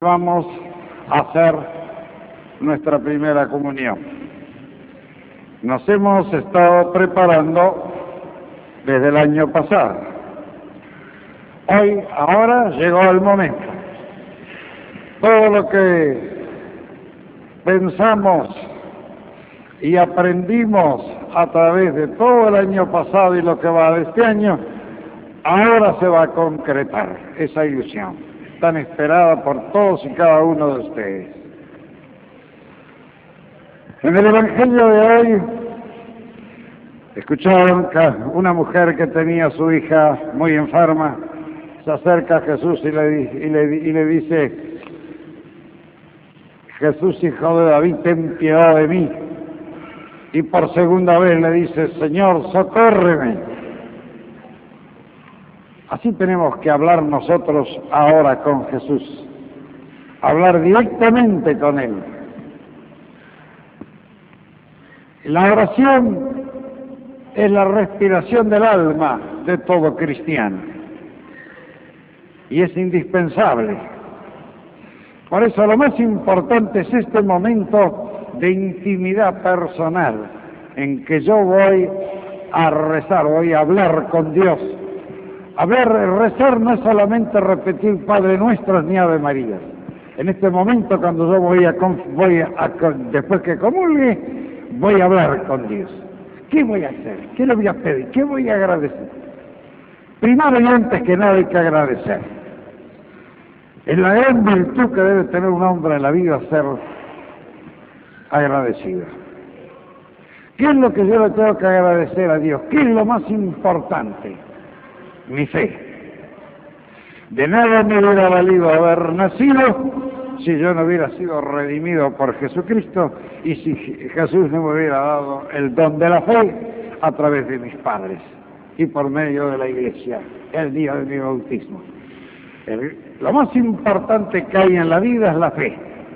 Vamos a hacer nuestra primera comunión. Nos hemos estado preparando desde el año pasado. Ahora llegó el momento. Todo lo que pensamos y aprendimos a través de todo el año pasado y lo que va de este año, ahora se va a concretar esa ilusión tan esperada por todos y cada uno de ustedes. En el Evangelio de hoy escucharon que una mujer que tenía a su hija muy enferma se acerca a Jesús y le dice: Jesús, hijo de David, ten piedad de mí. Y por segunda vez le dice: Señor, socórreme. Así tenemos que hablar nosotros ahora con Jesús, hablar directamente con Él. La oración es la respiración del alma de todo cristiano y es indispensable. Por eso lo más importante es este momento de intimidad personal en que yo voy a rezar, voy a hablar con Dios. Rezar no es solamente repetir Padre Nuestro ni Ave María. En este momento, cuando yo después que comulgue, voy a hablar con Dios. ¿Qué voy a hacer? ¿Qué le voy a pedir? ¿Qué voy a agradecer? Primero y antes que nada hay que agradecer. Es la gran virtud que debe tener un hombre en la vida, ser agradecido. ¿Qué es lo que yo le tengo que agradecer a Dios? ¿Qué es lo más importante? Mi fe. De nada me hubiera valido haber nacido si yo no hubiera sido redimido por Jesucristo y si Jesús no me hubiera dado el don de la fe a través de mis padres y por medio de la iglesia, el día de mi bautismo. Lo más importante que hay en la vida es la fe.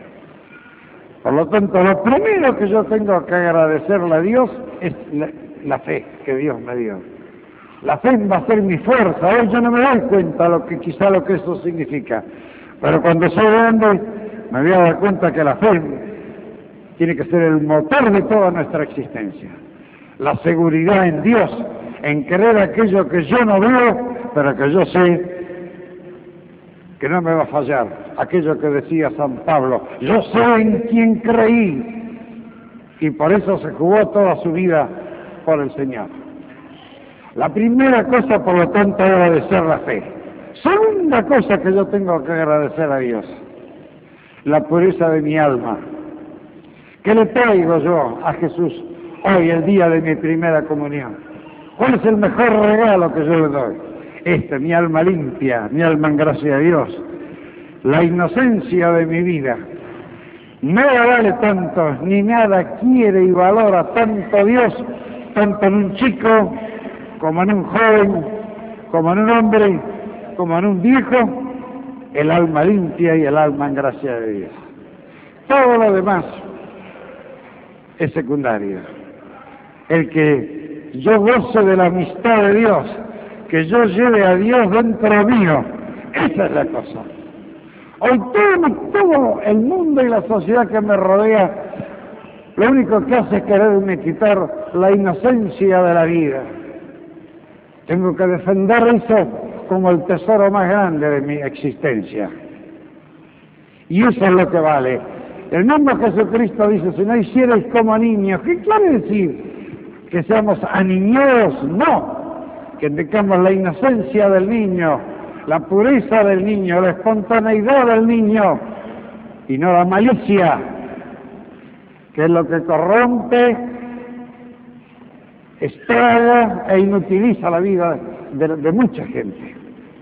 Por lo tanto, lo primero que yo tengo que agradecerle a Dios es la fe que Dios me dio. La fe va a ser mi fuerza. Hoy yo no me doy cuenta lo que eso significa, pero cuando soy grande me voy a dar cuenta que la fe tiene que ser el motor de toda nuestra existencia. La seguridad en Dios, en creer aquello que yo no veo, pero que yo sé que no me va a fallar. Aquello que decía San Pablo: yo sé en quién creí, y por eso se jugó toda su vida por el Señor. La primera cosa, por lo tanto, es agradecer la fe. Segunda cosa que yo tengo que agradecer a Dios: la pureza de mi alma. ¿Qué le traigo yo a Jesús hoy, el día de mi primera comunión? ¿Cuál es el mejor regalo que yo le doy? Mi alma limpia, mi alma en gracia de Dios, la inocencia de mi vida. Nada vale tanto, ni nada quiere y valora tanto Dios, tanto en un chico, como en un joven, como en un hombre, como en un viejo, el alma limpia y el alma en gracia de Dios. Todo lo demás es secundario. El que yo goce de la amistad de Dios, que yo lleve a Dios dentro mío, esa es la cosa. Hoy todo el mundo y la sociedad que me rodea, lo único que hace es quererme quitar la inocencia de la vida. Tengo que defender eso como el tesoro más grande de mi existencia. Y eso es lo que vale. El mismo Jesucristo dice: si no hicierais como niños. ¿Qué quiere decir? ¿Que seamos aniñados? No. Que tengamos la inocencia del niño, la pureza del niño, la espontaneidad del niño, y no la malicia, que es lo que corrompe, estraga e inutiliza la vida de mucha gente.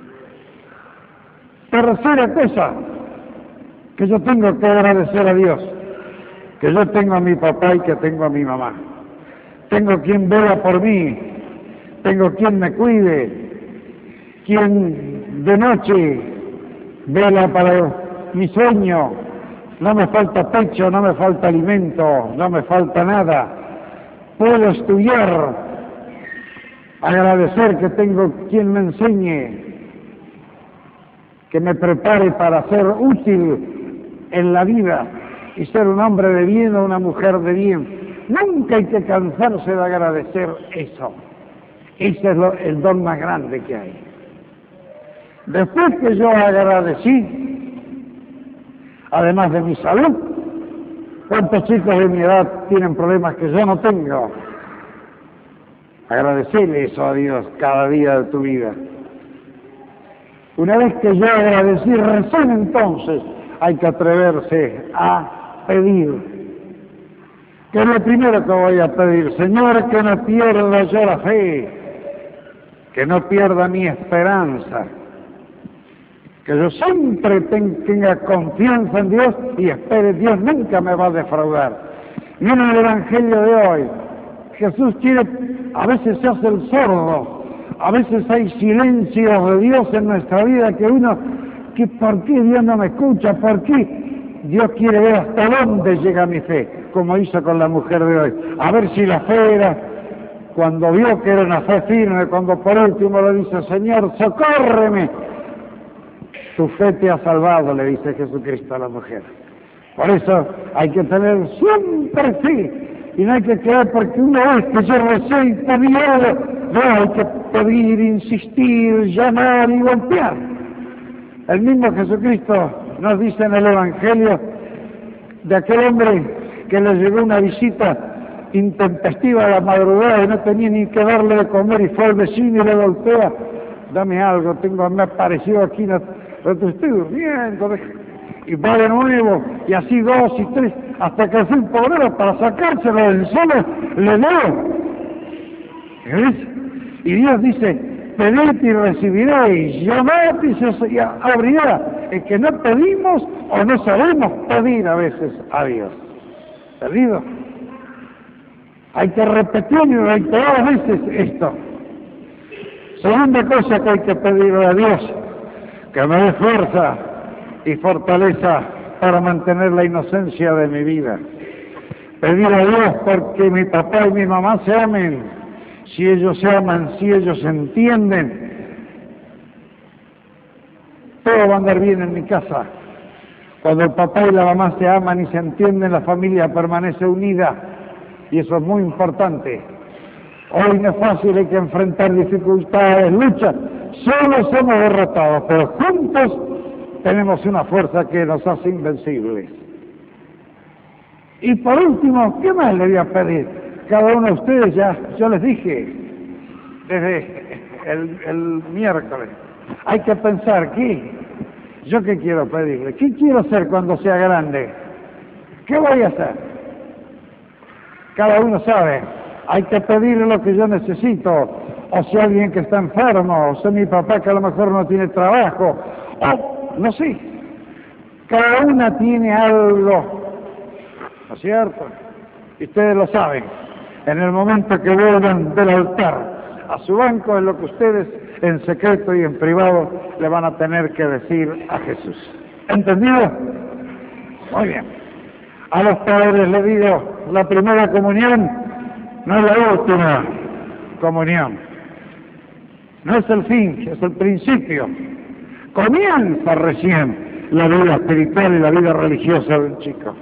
Tercera cosa que yo tengo que agradecer a Dios: que yo tengo a mi papá y que tengo a mi mamá. Tengo quien vela por mí, tengo quien me cuide, quien de noche vela para mi sueño. No me falta techo, no me falta alimento, no me falta nada. Puedo estudiar, agradecer que tengo quien me enseñe, que me prepare para ser útil en la vida y ser un hombre de bien o una mujer de bien. Nunca hay que cansarse de agradecer eso. Ese es el don más grande que hay. Después que yo agradecí, además de mi salud, ¿cuántos chicos de mi edad tienen problemas que yo no tengo? Agradecerle eso a Dios cada día de tu vida. Una vez que yo agradecí, recién entonces hay que atreverse a pedir. ¿Qué es lo primero que voy a pedir? Señor, que no pierda yo la fe, que no pierda mi esperanza, que yo siempre tenga confianza en Dios y espere, Dios nunca me va a defraudar. Miren el Evangelio de hoy. Jesús quiere, a veces se hace el sordo, a veces hay silencios de Dios en nuestra vida que uno, que ¿por qué Dios no me escucha? ¿Por qué? Dios quiere ver hasta dónde llega mi fe, como hizo con la mujer de hoy. A ver si la fe era, cuando vio que era una fe firme, cuando por último le dice, Señor, socórreme. Tu fe te ha salvado, le dice Jesucristo a la mujer. Por eso hay que tener siempre fe. Y no hay que creer porque una vez que yo recé y pedí algo, no, hay que pedir, insistir, llamar y golpear. El mismo Jesucristo nos dice en el Evangelio de aquel hombre que le llegó una visita intempestiva a la madrugada y no tenía ni que darle de comer y fue al vecino y le golpea. Dame algo, me ha aparecido aquí, no te estoy durmiendo. Y va de nuevo, y así 2 y 3, hasta que hace un pobrero para sacárselo del suelo, le dio. ¿Ves? Y Dios dice, pedid y recibiréis, llamad y se os abrirá. Es que no pedimos o no sabemos pedir a veces a Dios. ¿Perdido? Hay que repetir y reiterar veces esto. Segunda cosa que hay que pedirle a Dios, que me dé fuerza y fortaleza para mantener la inocencia de mi vida. Pedir a Dios porque mi papá y mi mamá se amen. Si ellos se aman, si ellos se entienden, todo va a andar bien en mi casa. Cuando el papá y la mamá se aman y se entienden, la familia permanece unida. Y eso es muy importante. Hoy no es fácil, hay que enfrentar dificultades, luchas. Solo somos derrotados, pero juntos tenemos una fuerza que nos hace invencibles. Y por último, ¿qué más le voy a pedir? Cada uno de ustedes ya, yo les dije, desde el miércoles, hay que pensar, ¿yo qué quiero pedirle? ¿Qué quiero hacer cuando sea grande? ¿Qué voy a hacer? Cada uno sabe, hay que pedirle lo que yo necesito, o si alguien que está enfermo, o si mi papá que a lo mejor no tiene trabajo, o no sé, cada una tiene algo, ¿no es cierto? Y ustedes lo saben, en el momento que vuelvan del altar a su banco es lo que ustedes en secreto y en privado le van a tener que decir a Jesús. ¿Entendido? Muy bien. A los padres les digo, la primera comunión no es la última comunión, no es el fin, es el principio. Comienza recién la vida espiritual y la vida religiosa del chico.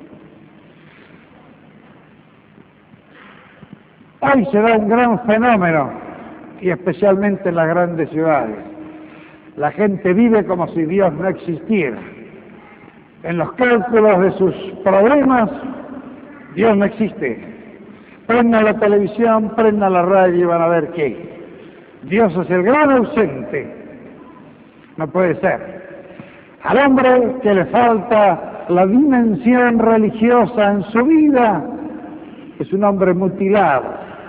Hoy se da un gran fenómeno, y especialmente en las grandes ciudades. La gente vive como si Dios no existiera. En los cálculos de sus problemas, Dios no existe. Prendan la televisión, prendan la radio y van a ver qué. Dios es el gran ausente. No puede ser. Al hombre que le falta la dimensión religiosa en su vida, es un hombre mutilado.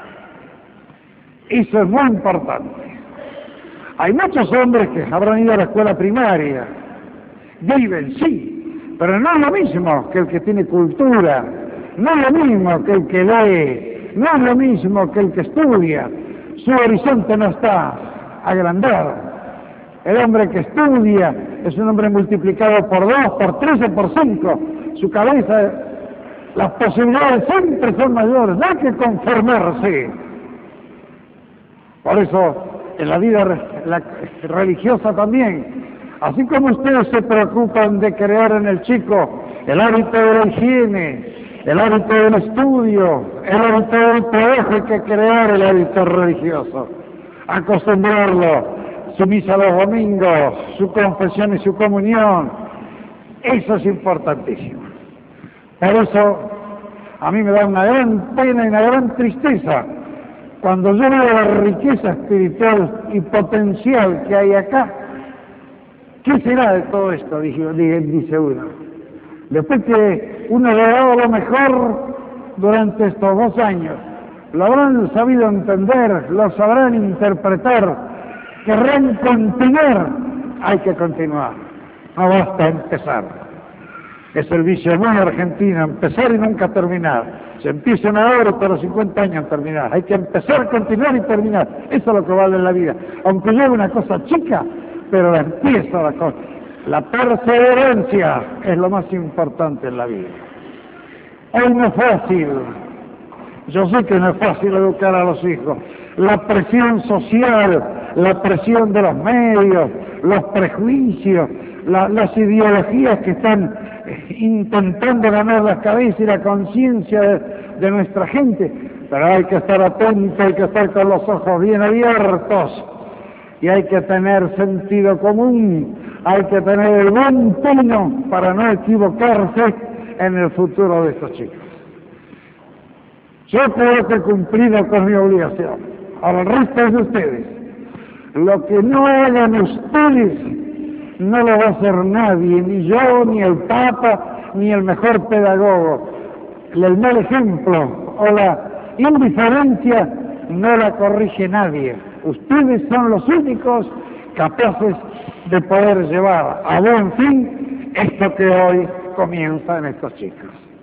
Eso es muy importante. Hay muchos hombres que habrán ido a la escuela primaria, viven, sí, pero no es lo mismo que el que tiene cultura, no es lo mismo que el que lee, no es lo mismo que el que estudia. Su horizonte no está agrandado. El hombre que estudia es un hombre multiplicado por 2, por 3 o por 5. Su cabeza, las posibilidades siempre son mayores, no hay que conformarse. Por eso, en la vida religiosa también, Así como ustedes se preocupan de crear en el chico el hábito de la higiene, el hábito del estudio, el hábito del trabajo, hay que crear el hábito religioso, acostumbrarlo, su misa los domingos, su confesión y su comunión. Eso es importantísimo. Por eso a mí me da una gran pena y una gran tristeza cuando yo veo la riqueza espiritual y potencial que hay acá. ¿Qué será de todo esto? Dice uno. Después que uno le ha dado lo mejor durante estos 2 años, lo habrán sabido entender, lo sabrán interpretar, querrán continuar. Hay que continuar, no basta empezar. Es el vicio muy argentino, empezar y nunca terminar. Se empieza una hora, pero a los 50 años en terminar. Hay que empezar, continuar y terminar. Eso es lo que vale en la vida. Aunque lleve una cosa chica, pero la empieza la cosa. La perseverancia es lo más importante en la vida. Hoy no es fácil. Yo sé que no es fácil educar a los hijos. La presión social, la presión de los medios, los prejuicios, las ideologías que están intentando ganar la cabeza y la conciencia de nuestra gente. Pero hay que estar atento, hay que estar con los ojos bien abiertos y hay que tener sentido común, hay que tener el buen tono para no equivocarse en el futuro de estos chicos. Yo creo que he cumplido con mi obligación. Ahora el resto es de ustedes. Lo que no hagan ustedes no lo va a hacer nadie, ni yo, ni el Papa, ni el mejor pedagogo. El mal ejemplo o la indiferencia no la corrige nadie. Ustedes son los únicos capaces de poder llevar a buen fin esto que hoy comienza en estos chicos.